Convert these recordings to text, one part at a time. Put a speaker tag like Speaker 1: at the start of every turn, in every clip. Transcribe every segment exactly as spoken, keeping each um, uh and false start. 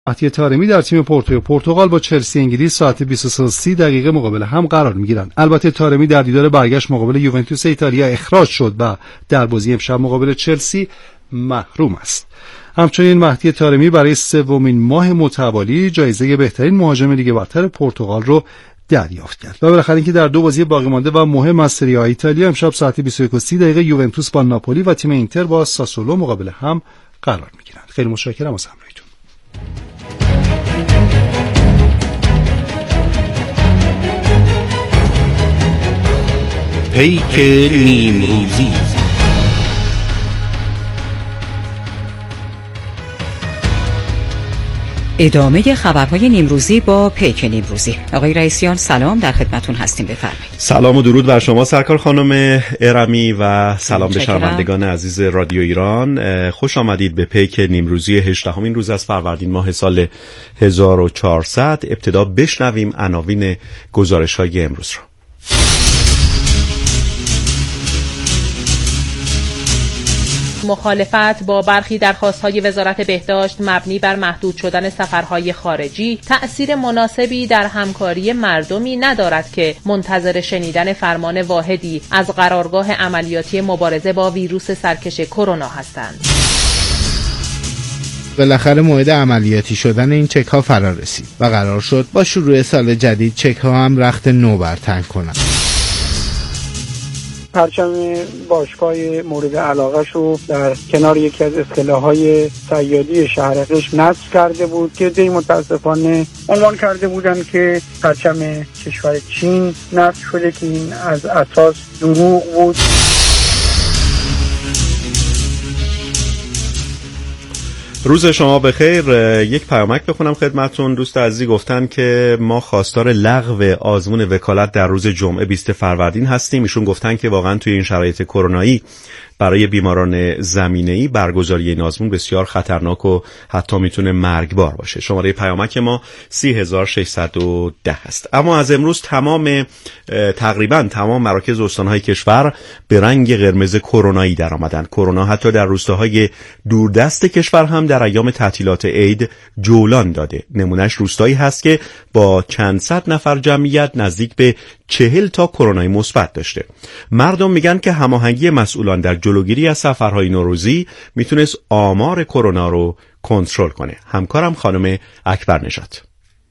Speaker 1: مهدی طارمی در تیم پورتو پرتغال با چلسی انگلیس ساعت بیست و سه و سی دقیقه مقابل هم قرار می‌گیرند. البته طارمی در دیدار برگشت مقابل یوونتوس ایتالیا اخراج شد و در بازی امشب مقابل چلسی محروم است. همچنین مهدی طارمی برای سومین ماه متوالی جایزه بهترین مهاجم لیگ برتر پرتغال رو دریافت کرد. و بالاخره اینکه در دو بازی باقی مانده و مهم از سری آ ایتالیا امشب ساعت بیست و یک و سی دقیقه یوونتوس با ناپولی و تیم اینتر با ساسولو مقابل هم قرار می‌گیرند. خیلی متشکرم از همراهیتون.
Speaker 2: پیک نیمروزی.
Speaker 3: ادامه خبرهای نیمروزی با پیک نیمروزی. آقای رئیسیان سلام، در خدمتون هستیم، بفرمایید.
Speaker 4: سلام و درود بر شما سرکار خانم ارمی و سلام به شنوندگان عزیز رادیو ایران. خوش آمدید به پیک نیمروزی هجدهمین روز از فروردین ماه سال هزار و چهارصد. ابتدا بشنویم عناوین گزارش‌های امروز را.
Speaker 5: مخالفت با برخی درخواست‌های وزارت بهداشت مبنی بر محدود شدن سفرهای خارجی تأثیر مناسبی در همکاری مردمی ندارد که منتظر شنیدن فرمان واحدی از قرارگاه عملیاتی مبارزه با ویروس سرکش کرونا هستند.
Speaker 6: بالاخره موعد عملیاتی شدن این چک ها فرا رسید و قرار شد با شروع سال جدید چک ها هم رخت نو برتن کنند.
Speaker 7: پرچم باشگاه مورد علاقه شو در کنار یکی از اصطلاح‌های صیادی شهر قشم نصب کرده بود که دی متاسفانه عنوان کرده بودند که پرچم کشور چین نصب شده که این از اساس دروغ بود.
Speaker 4: روز شما بخیر. یک پیامک بخونم خدمتون. دوست عزیزی گفتن که ما خواستار لغو آزمون وکالت در روز جمعه بیست فروردین هستیم. ایشون گفتن که واقعا توی این شرایط کرونایی برای بیماران زمینه‌ای برگزاری این آزمون بسیار خطرناک و حتی میتونه مرگبار باشه. شماره پیامک ما سی هزار و ششصد و ده است. اما از امروز تمام تقریبا تمام مراکز استان‌های کشور به رنگ قرمز کرونایی در آمدن. کرونا حتی در روستاهای دوردست کشور هم در ایام تعطیلات عید جولان داده. نمونهش روستایی هست که با چند صد نفر جمعیت نزدیک به چهل تا کرونای مثبت داشته. مردم میگن که هماهنگی مسئولان در جلوگیری از سفرهای نوروزی میتونست آمار کرونا رو کنترل کنه. همکارم خانم اکبر نژاد.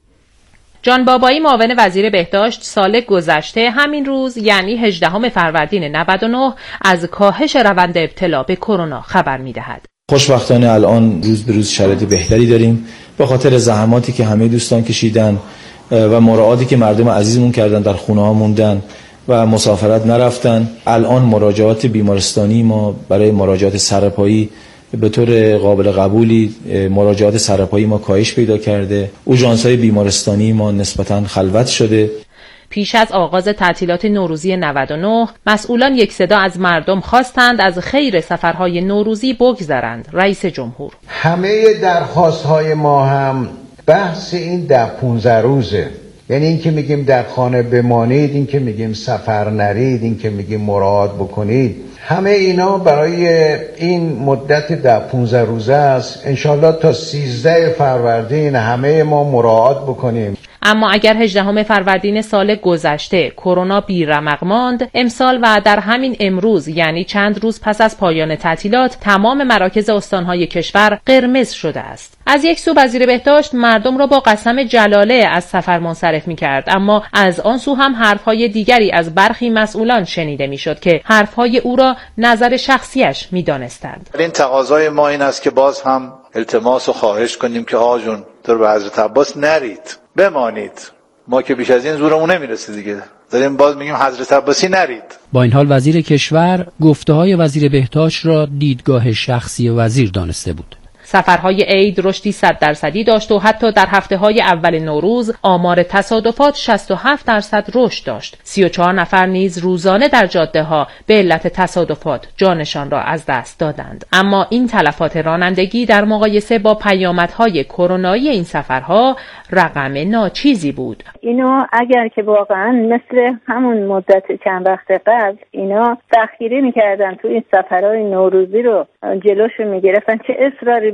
Speaker 5: جان بابایی معاون وزیر بهداشت سال گذشته همین روز یعنی هجدهم فروردین نود و نه از کاهش روند ابتلا به کرونا خبر میدهد.
Speaker 8: خوشبختانه الان روز به روز شرایط بهتری داریم به خاطر زحماتی که همه دوستان کشیدن و مراعاتی که مردم عزیزمون کردن، در خونه ها موندن و مسافرت نرفتن. الان مراجعات بیمارستانی ما برای مراجعات سرپایی به طور قابل قبولی مراجعات سرپایی ما کاهش پیدا کرده. اورژانس‌های بیمارستانی ما نسبتاً خلوت شده.
Speaker 5: پیش از آغاز تعطیلات نوروزی نود و نه مسئولان یک صدا از مردم خواستند از خیر سفرهای نوروزی بگذرند. رئیس جمهور:
Speaker 9: همه درخواست‌های ما هم بحث این ده پونزده روزه، یعنی این که میگیم در خانه بمانید، این که میگیم سفر نرید، این که میگیم مراعات بکنید، همه اینا برای این مدت ده پونزده روزه است. انشالله تا سیزده فروردین همه ما مراعات بکنیم.
Speaker 5: اما اگر هجدهم فروردین سال گذشته کرونا بی‌رمق ماند، امسال و در همین امروز یعنی چند روز پس از پایان تعطیلات تمام مراکز استان‌های کشور قرمز شده است. از یک سو وزیر بهداشت مردم را با قسم جلاله از سفر منصرف می‌کرد، اما از آن سو هم حرف‌های دیگری از برخی مسئولان شنیده می‌شد که حرف‌های او را نظر شخصیش می‌دانستند.
Speaker 10: این تقاضای ما این است که باز هم التماس و خواهش کنیم که آقا جون در به حضرت عباس نرید، بمانید. ما که بیش از این زورمون نمیرسه دیگه، داریم باز میگیم حضرت عباسی نرید.
Speaker 11: با این حال وزیر کشور گفته‌های وزیر بهداشت را دیدگاه شخصی وزیر دانسته بود.
Speaker 5: سفرهای عید رشدی صد درصدی داشت و حتی در هفته‌های اول نوروز آمار تصادفات شصت و هفت درصد رشد داشت. سی و چهار نفر نیز روزانه در جاده‌ها به علت تصادفات جانشان را از دست دادند. اما این تلفات رانندگی در مقایسه با پیامدهای کرونایی این سفرها رقم ناچیزی بود.
Speaker 12: اینا اگر که واقعا مثل همون مدت چند وقت قبل اینا ذخیره می‌کردن تو این سفرهای نوروزی رو جلوشو می‌گرفتن، چه اصراری بود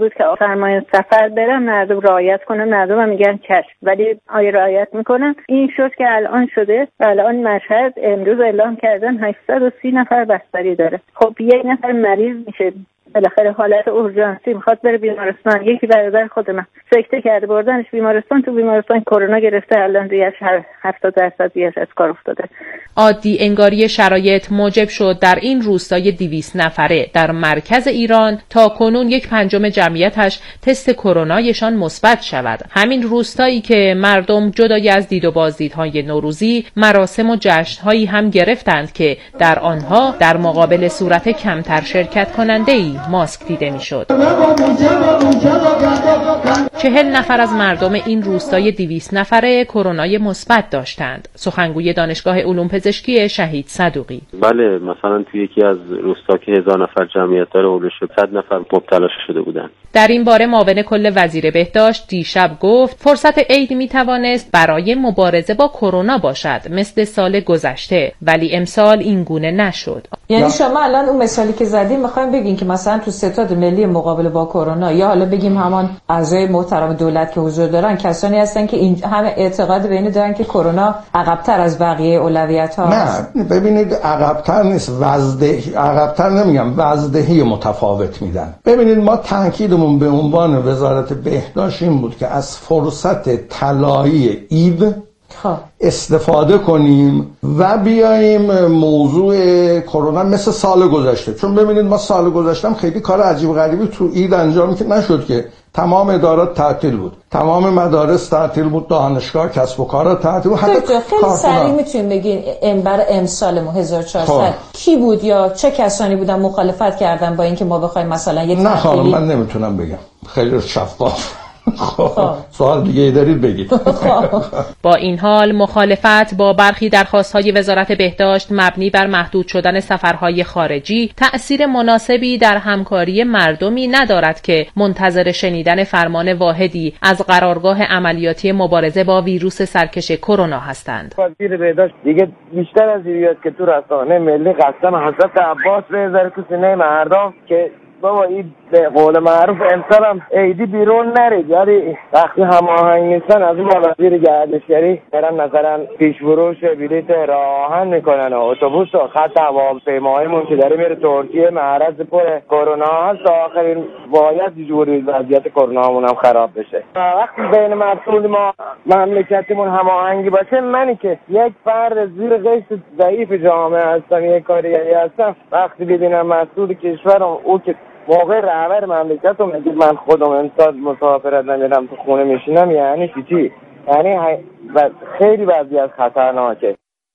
Speaker 12: بود که فرمان سفر برم، مردم رعایت کنم. مردم هم میگن چشم، ولی آیا رعایت میکنن؟ این شد که الان شده و الان مشهد امروز اعلام کردن هشتصد و سی نفر بستری داره. خب یک نفر مریض میشه، بالاخره حالت اورژانسی میخواد بره بیمارستان. یکی برادر خود من سکته کرده، بردنش بیمارستان، تو بیمارستان کرونا گرفته، الان ریش هفتاد درصد ریش از کار افتاده.
Speaker 5: عادی انگاری شرایط موجب شد در این روستای دویست نفره در مرکز ایران تا کنون یک پنجم جمعیتش تست کرونایشان مثبت شود. همین روستایی که مردم جدای از دید و بازدیدهای نوروزی مراسم و جشنهایی هم گرفتند که در آنها در مقابل صورت کمتر شرکت کننده‌ای ماسک دیده میشد. چهل نفر از مردم این روستای دویست نفره کرونای مثبت داشتند. سخنگوی دانشگاه علوم پزشکی شهید صدوقی:
Speaker 13: بله، مثلا توی یکی از روستا که هزار نفر جمعیت داره اولش صد نفر مبتلا شده بودن.
Speaker 5: در این باره معاون کل وزیر بهداشت دیشب گفت فرصت عید می توانست برای مبارزه با کرونا باشد مثل سال گذشته، ولی امسال این گونه نشد.
Speaker 14: یعنی شما الان اون مثالی که زدیم میخوایم بگین که مثلا تو ستاد ملی مقابله با کرونا یا حالا بگیم همان اعضای محترم دولت که حضور دارن کسانی هستن که این همه اعتقاد به این دارن که کرونا عقب‌تر از بقیه اولویت‌ها هست؟
Speaker 9: نه، ببینید عقب‌تر نیست، وزدهی عقب‌تر نمیگم، وزدهی متفاوت میدن. ببینید ما تاکیدمون به عنوان وزارت بهداشت این بود که از فرصت طلایی عید استفاده کنیم و بیاییم موضوع کرونا مثل سال گذشته، چون ببینید ما سال گذشته خیلی کار عجیب غریبی تو عید انجام که نشد که تمام ادارات تعطیل بود، تمام مدارس تعطیل بود، دانشگاه، کسب و کار تعطیل بود.
Speaker 14: حتی خیلی سریع میتونیم بگین امبر امسال ما هزار و چهارصد کی بود یا چه کسانی بودن مخالفت کردن با اینکه ما بخوایم مثلا یک
Speaker 9: نه خانم من نمیتونم بگم، خیلی شفاف. خب سوال دیگه دارید بگید.
Speaker 5: با این حال مخالفت با برخی درخواست‌های وزارت بهداشت مبنی بر محدود شدن سفرهای خارجی تأثیر مناسبی در همکاری مردمی ندارد که منتظر شنیدن فرمان واحدی از قرارگاه عملیاتی مبارزه با ویروس سرکش کرونا هستند.
Speaker 15: وزیر بهداشت دیگه بیشتر از این که تو رسانه ملی قسم حضرت عباس بذاره تو سینه مردم که بابا این به قول معروف امسال هم عیدی بیرون نرید، یعنی وقتی هماهنگ نیستن از اون وزیر گردشگری برن مثلا پیش فروش بلیط راه آهن میکنن و اتوبوس و خط هواپیماییمون که داره میره ترکیه معرض پر کرونا هست، آخرین باید جوری وضعیت کرونامون هم خراب بشه. وقتی بین مسئول ما مملکتمون هماهنگی باشه، منی که یک فرد زیر قشر ضعیف جامعه هستم، یک کارگری هستم، وقتی ببینم مسئول کشورم او که موقع رهبر مملکت رو میگه من خودم امسال مسافرت نمیرم تو خونه میشینم، یعنی چی؟ یعنی خیلی وضعیت خطرناکه.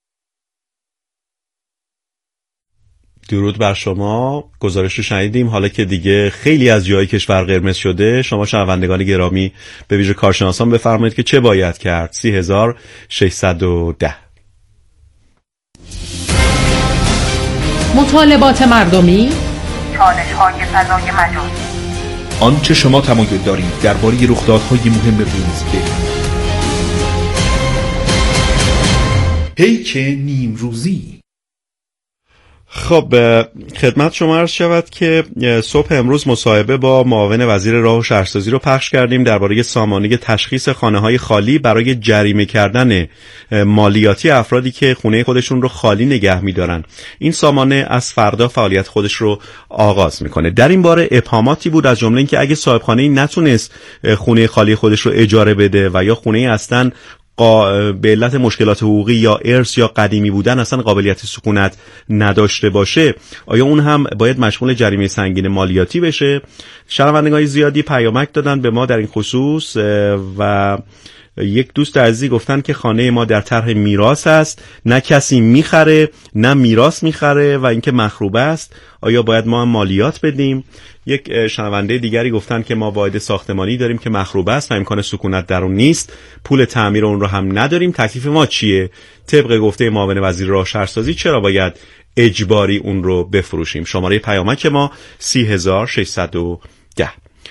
Speaker 4: درود بر شما. گزارش رو شنیدیم. حالا که دیگه خیلی از جای کشور قرمز شده، شما شنوندگان گرامی به ویژه کارشناسان بفرمایید که چه باید کرد. سی هزار و ششصد و ده.
Speaker 5: مطالبات مردمی،
Speaker 16: چالش‌های فضای مجازی،
Speaker 2: آنچه شما تمایل دارید درباره رخدادهای مهم روز بدانید. پیک نیمروزی.
Speaker 4: خب خدمت شما عرض شود که صبح امروز مصاحبه با معاون وزیر راه و شهرسازی رو پخش کردیم درباره سامانه تشخیص خانه‌های خالی برای جریمه کردن مالیاتی افرادی که خونه خودشون رو خالی نگه می‌دارن. این سامانه از فردا فعالیت خودش رو آغاز می‌کنه. در این باره ابهاماتی بود، از جمله اینکه اگه صاحب خانه‌ای نتونست خونه خالی خودش رو اجاره بده و یا خونه اصلاً به علت مشکلات حقوقی یا ارث یا قدیمی بودن اصلا قابلیت سکونت نداشته باشه، آیا اون هم باید مشمول جریمه سنگین مالیاتی بشه؟ شنوندگان زیادی پیامک دادن به ما در این خصوص و یک دوست عزیزی گفتن که خانه ما در طرح میراث است، نه کسی میخره نه میراث میخره و اینکه مخروبه است، آیا باید ما هم مالیات بدیم؟ یک شنونده دیگری گفتن که ما واحد ساختمانی داریم که مخروبه است و امکان سکونت در اون نیست، پول تعمیر اون رو هم نداریم، تکلیف ما چیه؟ طبق گفته معاون وزیر راه و شهرسازی چرا باید اجباری اون رو بفروشیم؟ شماره پیامک ما سی هزار و ششصد و ده.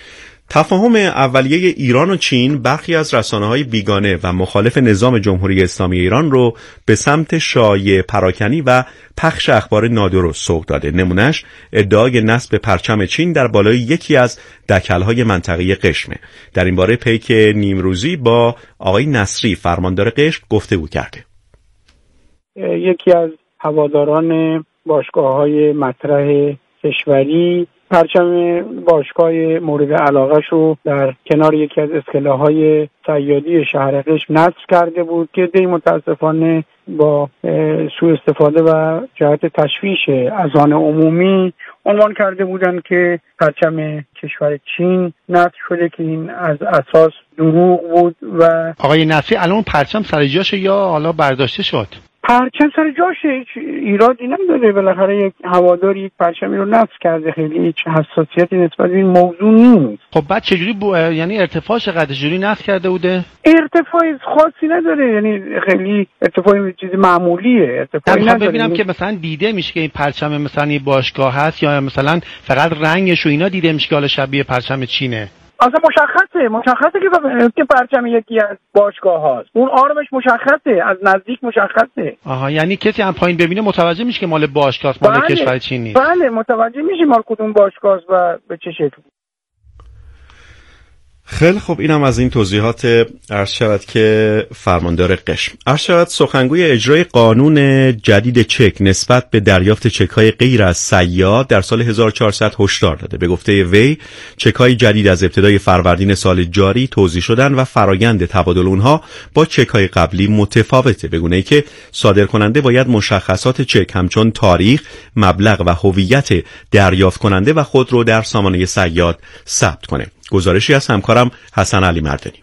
Speaker 4: تفاهم اولیه ایران و چین برخی از رسانه‌های بیگانه و مخالف نظام جمهوری اسلامی ایران رو به سمت شایعه پراکنی و پخش اخبار نادرست سوق داده. نمونهش ادعای نصب پرچم چین در بالای یکی از دکل‌های منطقه قشمه. در این باره پیک نیمروزی با آقای نصری فرماندار قشم گفتگو کرده.
Speaker 7: یکی از هواداران باشگاه‌های مطرح کشوری پرچم باشگاه مورد علاقه شو در کنار یکی از اسکله‌های صیادی شهر قشم نصب کرده بود که دی متاسفانه با سوء استفاده و جهت تشویش اذهان عمومی عنوان کرده بودند که پرچم کشور چین نصب شده که این از اساس دروغ بود. و
Speaker 6: آقای نصری الان پرچم سر جاشه یا حالا برداشته شد؟
Speaker 7: پرچم سر جاشه، هیچ ایرادی نداره. بالاخره یک هوادار یک پرچمی رو نصب کرده، خیلی هیچ حساسیتی نسبت به این موضوع نیست.
Speaker 6: خب بعد چجوری بو... یعنی ارتفاعش قد چجوری نصب کرده بوده؟
Speaker 7: ارتفاع خاصی نداره، یعنی خیلی ارتفاع چیز معمولیه، ارتفاعی نداره.
Speaker 6: ببینم که مثلا دیده میشه که این پرچم مثلا این باشگاه هست یا مثلا فقط رنگش و اینا دیده میشه که حالا شبیه پرچم چینه؟
Speaker 7: اصلا مشخصه مشخصه که که پرچم یکی از باشگاه هاست، اون آرمش مشخصه، از نزدیک مشخصه.
Speaker 6: آها، یعنی کسی هم پایین ببینه متوجه میشه که مال باشگاه است، مال
Speaker 7: بله.
Speaker 6: کشور چین نیست.
Speaker 7: بله متوجه میشه مال کدوم باشگاه است و به چه شکل.
Speaker 4: خیلی خوب، اینم از این توضیحات. عرض شود که فرماندار قشم. عرض شود سخنگوی اجرای قانون جدید چک نسبت به دریافت چک‌های غیر از صیاد در سال هزار و چهارصد هشدار داده. به گفته وی چک‌های جدید از ابتدای فروردین سال جاری توزیع شدن و فرایند تبادل اونها با چک‌های قبلی متفاوته، به گونه‌ای که صادرکننده باید مشخصات چک همچون تاریخ، مبلغ و هویت دریافت کننده و خود رو در سامانه صیاد ثبت کنه. گزارشی از همکارم حسن علی مردانی.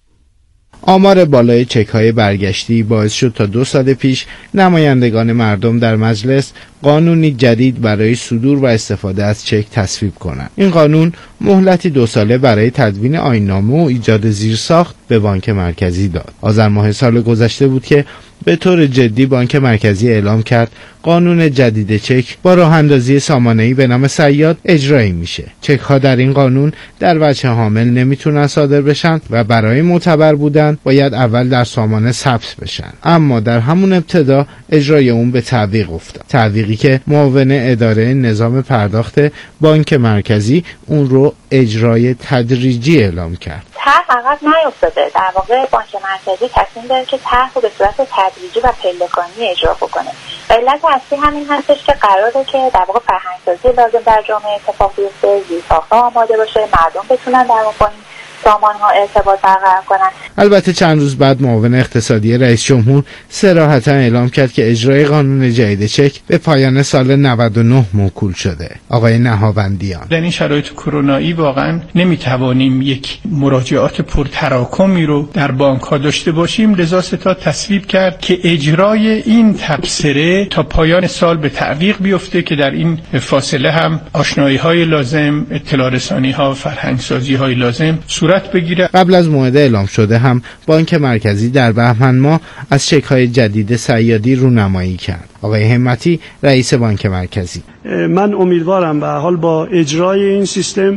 Speaker 6: آمار بالای چک‌های برگشتی باعث شد تا دو سال پیش نمایندگان مردم در مجلس قانونی جدید برای صدور و استفاده از چک تصویب کنند. این قانون مهلتی دو ساله برای تدوین آیین‌نامه و ایجاد زیرساخت به بانک مرکزی داد. آذر ماه سال گذشته بود که به طور جدی بانک مرکزی اعلام کرد قانون جدید چک با راه اندازی سامانه‌ای به نام صیاد اجرایی میشه. چک‌ها در این قانون در وجه حامل نمیتونن صادر بشن و برای معتبر بودن باید اول در سامانه ثبت بشن. اما در همون ابتدا اجرای اون به تعویق افتاد. تعویقی که معاون اداره نظام پرداخت بانک مرکزی اون رو اجرای تدریجی اعلام کرد.
Speaker 17: طرح عقب نیفتاده. در واقع بانک مرکزی تصمیم داره که طرح رو به صورت تدریجی و پلکانی اجرا بکنه. علت اصلی همین هستش که قراره که در واقع فرهنگسازی لازم در جامعه اتفاق بیفته، زیرساخت‌ها آماده باشه، مردم بتونن در واقع این سامان‌ها ارتباط برقرار کنن.
Speaker 6: البته چند روز بعد معاون اقتصادی رئیس جمهور صراحتاً اعلام کرد که اجرای قانون جدید چک به پایان سال نود و نه موکول شده. آقای نهاوندیان:
Speaker 18: در این شرایط کرونایی واقعا نمیتوانیم یک مراجعات پرتراکمی رو در بانک‌ها داشته باشیم، لذا ستاد تصویب کرد که اجرای این تبصره تا پایان سال به تعویق بیفته که در این فاصله هم آشنایی‌های لازم، اطلاع رسانی‌ها، فرهنگسازی‌های لازم صورت بگیره.
Speaker 6: قبل از موعد اعلام شده هم بانک مرکزی در بهمن ماه از چک‌های جدید صیادی رونمایی کرد. آقای همتی رئیس بانک مرکزی:
Speaker 19: من امیدوارم به حال با اجرای این سیستم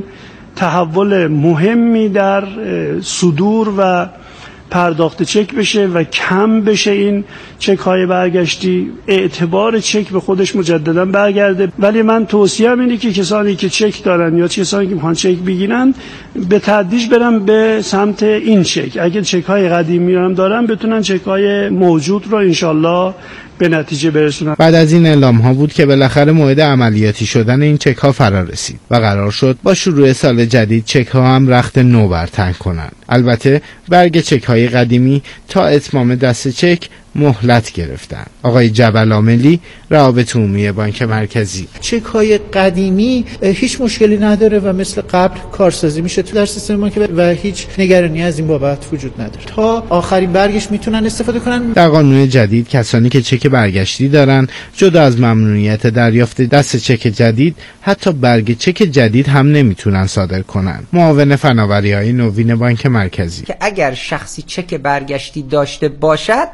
Speaker 19: تحول مهمی در صدور و پرداخت چک بشه و کم بشه این چک های برگشتی، اعتبار چک به خودش مجددا برگرده. ولی من توصیه‌ام اینه که کسانی که چک دارن یا کسانی که میخوان چک بگیرن به تدریج برن به سمت این چک. اگه چک های قدیمی هم دارن بتونن چک های موجود رو انشالله به نتیجه برسونن.
Speaker 6: بعد از این اعلام ها بود که بالاخره موعد عملیاتی شدن این چک ها فرا رسید و قرار شد با شروع سال جدید چک ها هم رخت نو برتن کنند. البته برگ چک های قدیمی تا اتمام دست چک مهلت گرفتن. آقای جبل عاملی روابط عمومی بانک مرکزی:
Speaker 20: چک های قدیمی هیچ مشکلی نداره و مثل قبل کارسازی میشه تو در سیستم بانک و هیچ نگرانی از این بابت وجود نداره. تا آخرین برگش میتونن استفاده کنن.
Speaker 6: در قانون جدید کسانی که چک برگشتی دارن جدا از ممنوعیت دریافت دست چک جدید حتی برگ چک جدید هم نمیتونن صادر کنن. معاون فناوری‌های نوین بانک مرکزی:
Speaker 21: که اگر شخصی چک برگشتی داشته باشد دیگه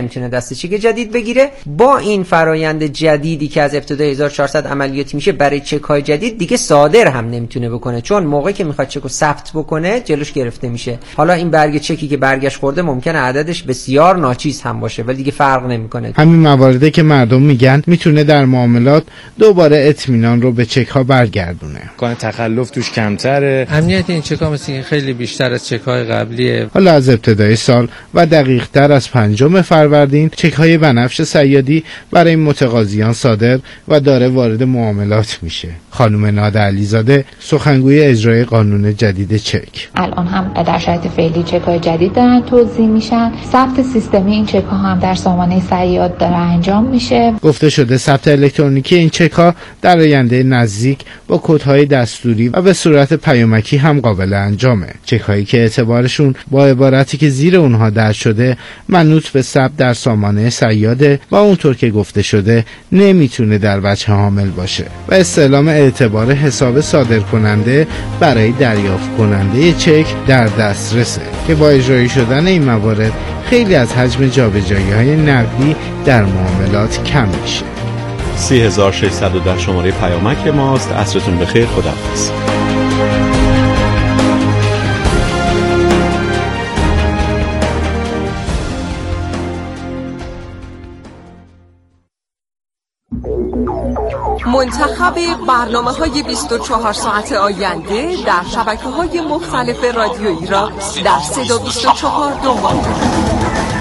Speaker 21: نمیتونه دست چک جدید بگیره. با این فرایند جدیدی که از ابتدای هزار و چهارصد عملیاتی میشه برای چک های جدید دیگه صادر هم نمیتونه بکنه، چون موقعی که میخواد چک رو ثبت بکنه جلوش گرفته میشه. حالا این برگ چکی که برگشت خورده ممکنه عددش بسیار ناچیز هم باشه ولی دیگه فرق نمیکنه.
Speaker 6: همین مواردی که مردم میگن میتونه در معاملات دوباره اطمینان رو به چک ها برگردونه.
Speaker 22: کنه تخلف توش کمتره. امنیت این چک ها مثل خیلی بیشتر از چک های قبلیه.
Speaker 6: حالا از ابتدای سال و دقیق تر از پنجم فروردین چک های بنفش صیادی برای متقاضیان صادر و داره وارد معاملات میشه. خانم ناده علیزاده سخنگوی اجرای قانون جدید چک:
Speaker 23: الان هم در شرایط فعلی چک های جدید دارن توزیع میشن. ثبت سیستمی این چک ها هم در سامانه صیاد داره انجام میشه.
Speaker 6: گفته شده ثبت الکترونیکی این چک ها در آینده نزدیک با کدهای دستوری و به صورت پیامکی هم قابل انجامه. چک هایی که اعتبارشون با عبارتی که زیر اونها درج شده منوط به ثبت در سامانه صیاده و اونطور که گفته شده نمیتونه در وجه حامل باشه و استعلام اعتبار حساب صادر کننده برای دریافت کننده چک در دسترسه که با اجرایی شدن این موارد خیلی از حجم جابجایی‌های نقدی در معاملات کم میشه.
Speaker 4: سی هزار و ششصد و ده شماره پیامک ماست. عصرتون بخیر. خداحافظ.
Speaker 24: منتخب برنامه‌های بیست و چهار ساعت آینده در شبکه‌های مختلف رادیویی را در صدا بیست و چهار دنبال کنید.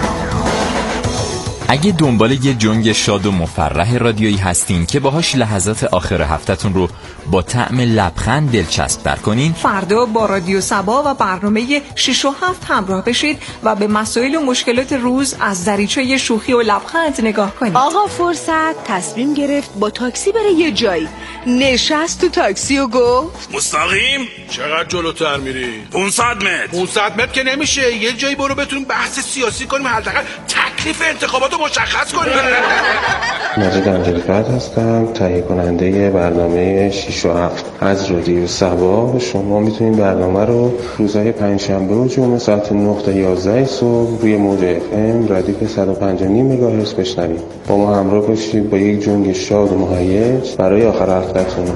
Speaker 25: اگه دنبال یه جنگ شاد و مفرح رادیویی هستین که باهاش لحظات آخر هفته‌تون رو با طعم لبخند دلچسب تر کنین،
Speaker 24: فردا با رادیو صبا و برنامه شش و هفت همراه بشید و به مسائل و مشکلات روز از دریچه شوخی و لبخند نگاه کنید.
Speaker 26: آقا فرصت تصمیم گرفت با تاکسی بره یه جایی. نشست تو تاکسی و گفت
Speaker 27: مستقیم چقدر جلوتر میری؟ پانصد متر. پانصد متر که نمیشه، یه جایی برو بتونیم بحث سیاسی کنیم، حداقل تکلیف انتخابات رو مشخص کنیم.
Speaker 28: مجید امجدفرد هستم، تهیه کننده برنامه شش و هفت از رادیو صبا. شما میتونید برنامه رو روزهای پنجشنبه و جمعه ساعت نه تا یازده صبح روی موج اف ام رادیو صد و پنج و نیم مگاهرتز بشنوید. با ما همراه باشید با یک جنگ شاد و مهیج برای آخر هفته‌تون.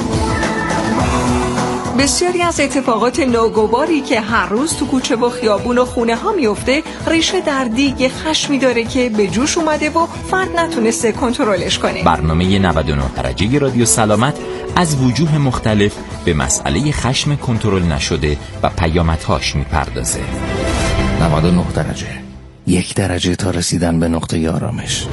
Speaker 24: بسیاری از اتفاقات ناگواری که هر روز تو کوچه و خیابون و خونه ها میفته ریشه در دیگ خشمی داره که به جوش اومده و فرد نتونسته کنترلش کنه.
Speaker 25: برنامه نود و نه درجه رادیو سلامت از وجوه مختلف به مسئله خشم کنترل نشده و پیامدهاش میپردازه.
Speaker 29: نود و نه درجه، یک درجه تا رسیدن به نقطه آرامش.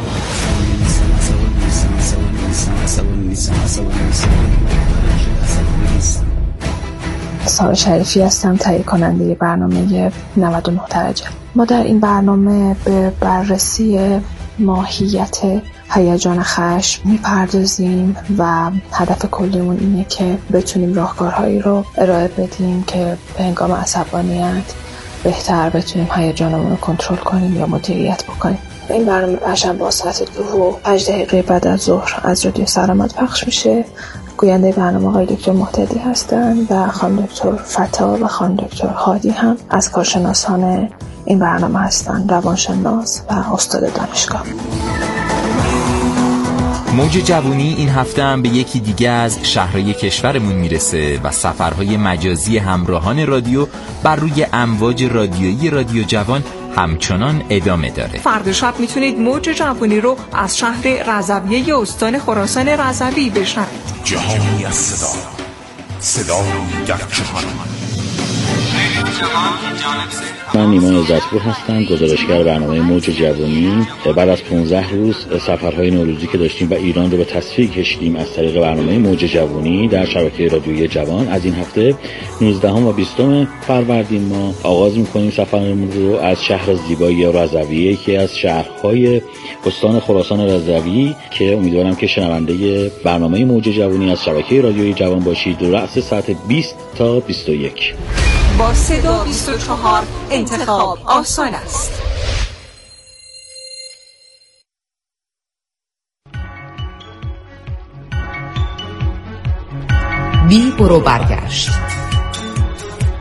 Speaker 30: سارا شریفی هستم، تهیه کننده برنامه نود و نه درجه. ما در این برنامه به بررسی ماهیت هیجان خشم میپردازیم و هدف کلیمون اینه که بتونیم راهکارهایی رو ارائه بدیم که به هنگام عصبانیت بهتر بتونیم هیجانمون رو کنترل کنیم یا مدیریت بکنیم. این برنامه پنجشنبه ساعت دو و پنج دقیقه بعد از ظهر از رادیو سلامت پخش میشه. گوینده برنامه آقای دکتر مهتدی هستند و خانم دکتر فتا و خانم دکتر هادی هم از کارشناسان این برنامه هستند، روانشناس و استاد دانشگاه.
Speaker 25: موج جوونی این هفته هم به یکی دیگه از شهرهای کشورمون میرسه و سفرهای مجازی همراهان رادیو بر روی امواج رادیویی رادیو جوان همچنان ادامه داره.
Speaker 24: فردا شب میتونید موج جوونی رو از شهر رضویه استان خراسان رضوی بشنوید.
Speaker 27: جهانی از صدا، صدایی در جهان.
Speaker 31: من نیمان عزتپور هستم، گزارشگر برنامه موج جوانی. بعد از پانزده روز سفرهای نوروزی که داشتیم و ایران رو به تصفیه کشیدیم از طریق برنامه موج جوانی در شبکه رادیویی جوان، از این هفته نوزدهم و بیستم فروردین ما آغاز می‌کنیم سفرمون رو از شهر زیبای رضویه که از شهرهای استان خراسان رضوی که امیدوارم که شنونده برنامه موج جوانی از شبکه رادیویی جوان باشید. رأس ساعت بیست تا بیست و یک.
Speaker 24: با صدا بیست و چهار انتخاب آسان است.
Speaker 3: بی برو برگشت.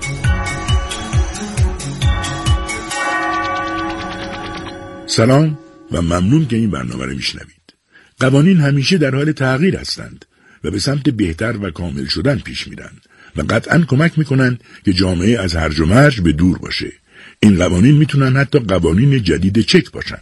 Speaker 32: سلام،
Speaker 1: و ممنون که این برنامه رو میشنوید. قوانین همیشه در حال تغییر هستند و به سمت بهتر و کامل شدن پیش میرن و قطعاً کمک میکنن که جامعه از هرج و مرج به دور باشه. این قوانین میتونن حتی قوانین جدید چک باشن.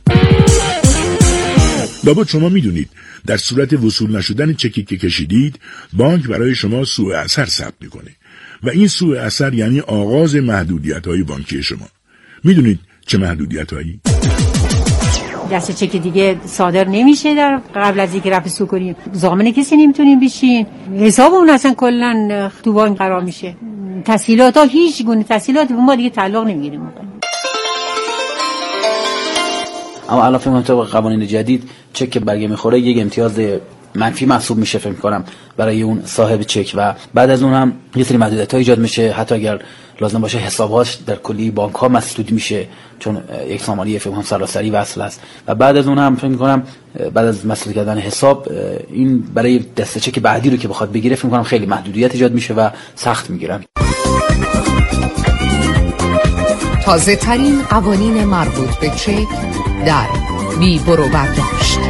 Speaker 1: لابد شما میدونید در صورت وصول نشدن چکی که کشیدید، بانک برای شما سوء اثر ثبت میکنه و این سوء اثر یعنی آغاز محدودیت‌های بانکی شما. میدونید چه محدودیت‌هایی؟
Speaker 5: دست چک دیگه صادر نمیشه در قبل از اینکه رفع سود کنیم. ضامن کسی نمیتونیم بشین. حساب اون اصلا کلا تو بانک قرار میشه. تسهیلات ها هیچ گونه تسهیلات به ما دیگه تعلق نمیگیره.
Speaker 8: اما الان فکر کنم طبق قوانین جدید چک که برگه میخوره یک امتیاز منفی محسوب میشه فکر کنم برای اون صاحب چک و بعد از اون هم یه سری محدودیت‌ها ایجاد میشه. حتی اگر لازم باشه حساب‌هاش در کلی بانک‌ها مسدود میشه چون یک سامانه فکر کنم سراسری وصل است و بعد از اون هم فکر می‌کنم بعد از مسدود کردن حساب این برای دسته چک بعدی رو که بخواد بگیره فکر می‌کنم خیلی محدودیت ایجاد میشه و سخت میگیرن.
Speaker 9: تازه ترین قوانین مربوط به چک در بی برو برگشت.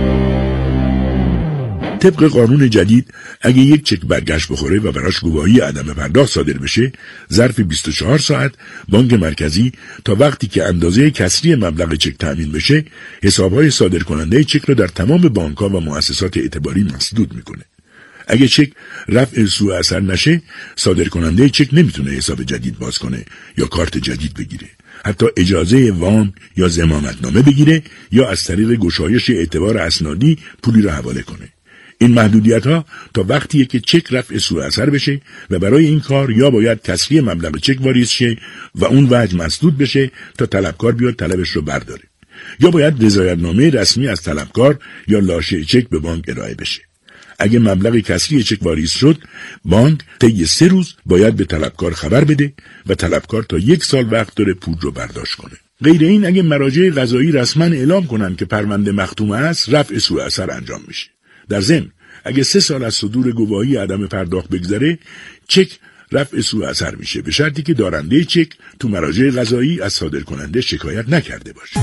Speaker 1: طبق قانون جدید اگه یک چک برگشت بخوره و براش گواهی عدم پرداخت صادر بشه، ظرف بیست و چهار ساعت بانک مرکزی تا وقتی که اندازه کسری مبلغ چک تامین بشه، حسابهای صادر کننده چک رو در تمام بانک‌ها و مؤسسات اعتباری مسدود میکنه. اگه چک رفع سوء اثر نشه، صادر کننده چک نمیتونه حساب جدید باز کنه یا کارت جدید بگیره. حتی اجازه وام یا ضمانتنامه بگیره یا از طریق گشایش اعتبار اسنادی پولی رو حواله کنه. این محدودیت ها تا وقتیه که چک رفع سوء اثر بشه و برای این کار یا باید کسری مبلغ چک واریز شه و اون وجه مسدود بشه تا طلبکار بیاد طلبش رو برداره، یا باید رضایتنامه رسمی از طلبکار یا لاشه چک به بانک ارائه بشه. اگه مبلغ کسری چک واریز شد، بانک طی سه روز باید به طلبکار خبر بده و طلبکار تا یک سال وقت داره پول رو برداشت کنه. غیر این اگه مراجع قضایی رسما اعلام کنن که پرونده مختوم است، رفع سوء اثر انجام میشه. در ضمن اگه سه سال از صدور گواهی عدم پرداخت بگذره، چک رفع سوء اثر میشه به شرطی که دارنده چک تو مراجع قضایی از صادر کننده شکایت نکرده باشه.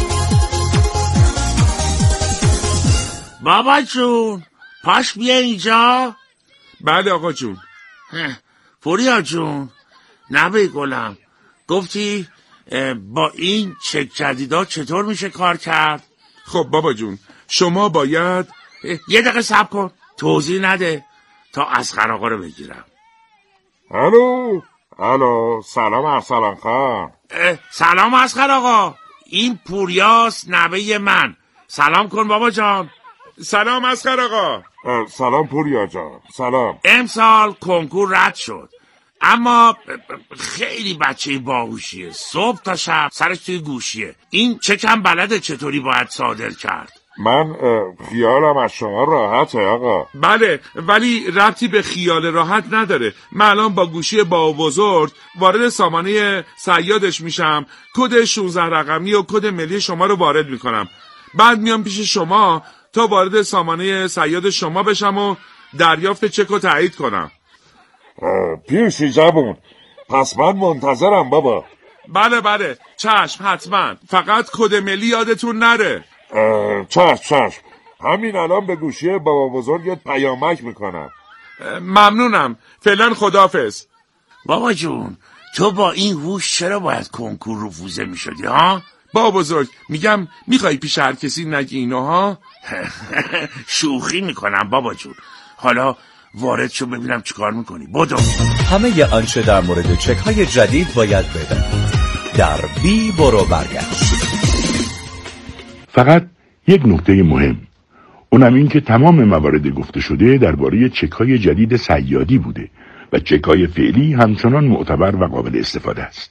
Speaker 10: بابا جون پاش بیا اینجا.
Speaker 27: بله آقا جون.
Speaker 10: پوریا جون، نبی گلم، گفتی با این چک جدیدا چطور میشه کار کرد؟
Speaker 27: خب بابا جون، شما باید
Speaker 10: یه دقیقه صبر کن، توضیح نده تا اصغر آقا رو بگیرم.
Speaker 11: الو الو سلام ارسلان خان.
Speaker 10: سلام اصغر آقا، این پوریاس نوه من. سلام کن بابا جان.
Speaker 27: سلام اصغر آقا.
Speaker 11: سلام پوریا جان. سلام.
Speaker 10: امسال کنکور رد شد، اما خیلی بچه باهوشیه، صبح تا شب سرش توی گوشیه. این چکم بلده چطوری باید صادر کرد.
Speaker 11: من خیالم از شما راحته آقا.
Speaker 27: بله، ولی ربطی به خیال راحت نداره. من الان با گوشی با بزرگ وارد سامانه صیادش میشم، کد شانزده رقمی و کد ملی شما رو وارد میکنم، بعد میام پیش شما تا وارد سامانه صیاد شما بشم و دریافت چک رو تایید کنم.
Speaker 11: پیشی جوون، پس من منتظرم بابا.
Speaker 27: بله بله چشم، حتما، فقط کد ملی یادتون نره.
Speaker 11: چشم چشم، همین الان به گوشی بابا بزرگت پیامک میکنم.
Speaker 27: ممنونم، فعلا خداحافظ.
Speaker 10: بابا جون، تو با این هوش چرا باید کنکور رفوزه میشدی ها؟
Speaker 27: بابا بزرگ، میگم میخوای پیش هر کسی نگی اینو ها؟
Speaker 10: شوخی میکنم بابا جون. حالا وارد شو ببینم چیکار میکنی. بدو.
Speaker 12: همه آنچه در مورد چک های جدید باید بدانید در بی برو برگشت.
Speaker 1: فقط یک نکته مهم، اونم این که تمام موارد گفته شده درباره چک‌های جدید صیادی بوده و چک‌های فعلی همچنان معتبر و قابل استفاده است.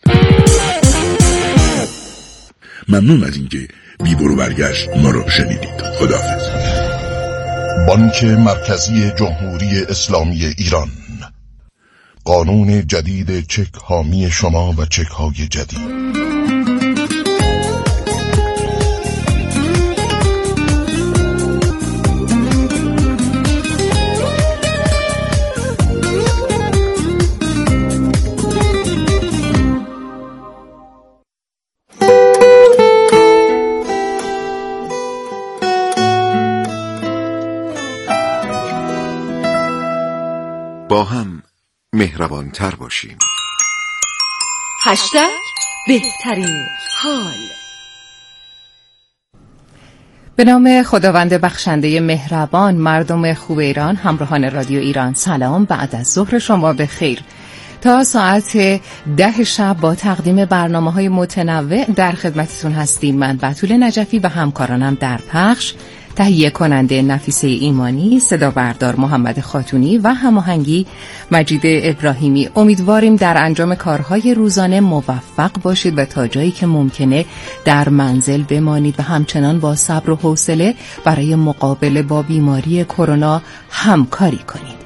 Speaker 1: ممنون از اینکه بی برو برگشت ما رو شنیدید. خداحافظ.
Speaker 13: بانک مرکزی جمهوری اسلامی ایران، قانون جدید چک حامی شما و چک‌های جدید.
Speaker 2: مهربانتر باشیم.
Speaker 26: هشتگ بهترین حال.
Speaker 9: به نام خداوند بخشنده مهربان، مردم خوب ایران، همراهان رادیو ایران، سلام. بعد از ظهر شما به خیر. تا ساعت ده شب با تقدیم برنامه‌های متنوع در خدمتتون هستیم. من بتول نجفی و همکارانم در پخش، تهیه کننده نفیسه ایمانی، صدا بردار محمد خاتونی و هماهنگی مجید ابراهیمی. امیدواریم در انجام کارهای روزانه موفق باشید و تا جایی که ممکنه در منزل بمانید و همچنان با صبر و حوصله برای مقابله با بیماری کرونا همکاری کنید.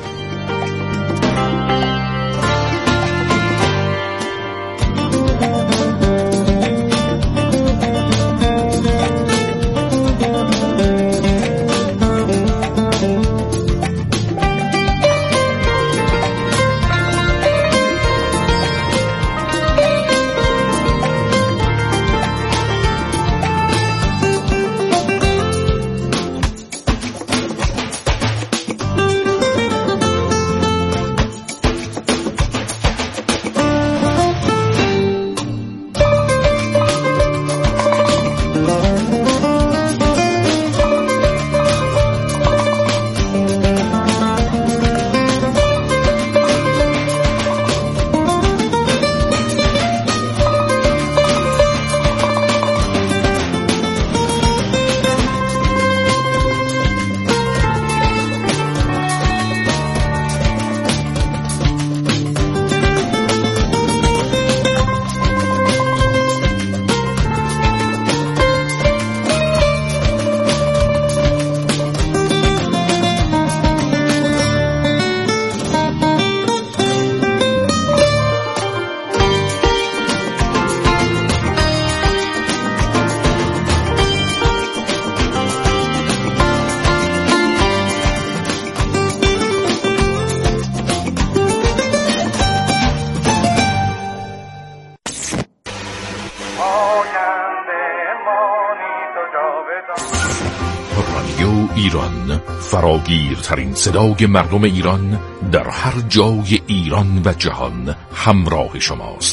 Speaker 7: فراگیرترین صدای مردم ایران در هر جای ایران و جهان همراه شماست.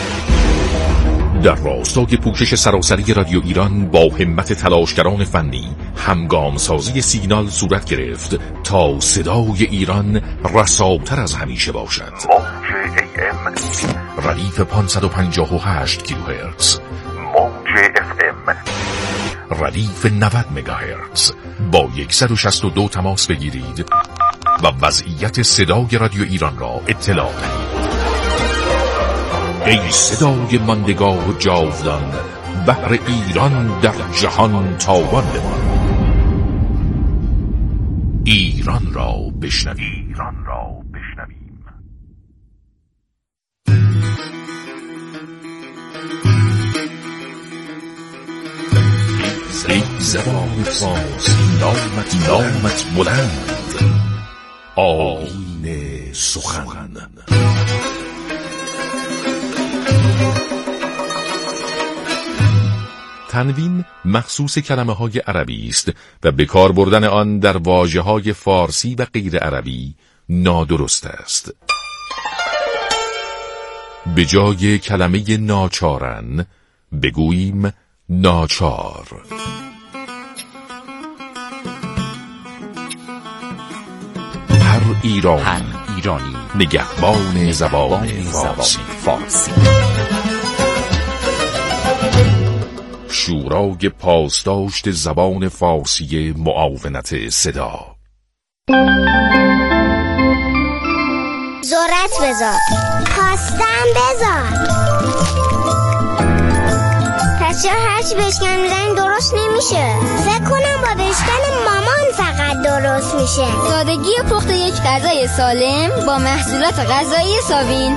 Speaker 7: در راستای پوشش سراسری رادیو ایران با همت تلاشگران فنی همگام سازی سیگنال صورت گرفت تا صدای ایران رساتر از همیشه باشد. موج ای ام ردیف پانصد و پنجاه و هشت کیلوهرتز، موج اف ام ردیف نود مگاهرتز. با صد و شصت و دو تماس بگیرید و وضعیت صدای رادیو ایران را اطلاع دهید. ای صدای ماندگار و جاودان، بحر ایران در جهان تاوان بمان. ایران را بشنویم. ایران را بشنویم. ای زبان فارسی نامت نامت بلند، آیین سخن. تنوین مخصوص کلمه های عربی است و به کار بردن آن در واژه های فارسی و غیر عربی نادرست است. به جای کلمه ناچارن بگوییم ناچار. هر ایرانی, هر ایرانی نگهبان زبان فارسی. فارسی. شورای پاسداشت زبان فارسی معاونت صدا.
Speaker 14: ذرت بذار، پاستم بذار. پس چرا هرچی بشکن میزنی درست نمیشه؟ فکر کنم با بشکن مامان فقط درست میشه.
Speaker 15: سادگی پخت یک غذای سالم با محصولات غذایی ساوین.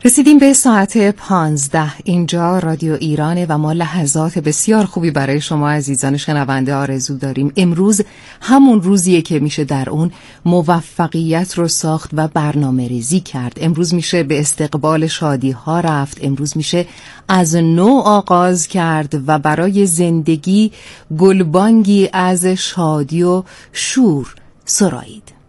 Speaker 9: رسیدیم به ساعت پانزده. اینجا رادیو ایرانه و ما لحظات بسیار خوبی برای شما عزیزان شنونده آرزو داریم. امروز همون روزیه که میشه در اون موفقیت رو ساخت و برنامه ریزی کرد. امروز میشه به استقبال شادی ها رفت. امروز میشه از نو آغاز کرد و برای زندگی گلبانگی از شادی و شور سرایید.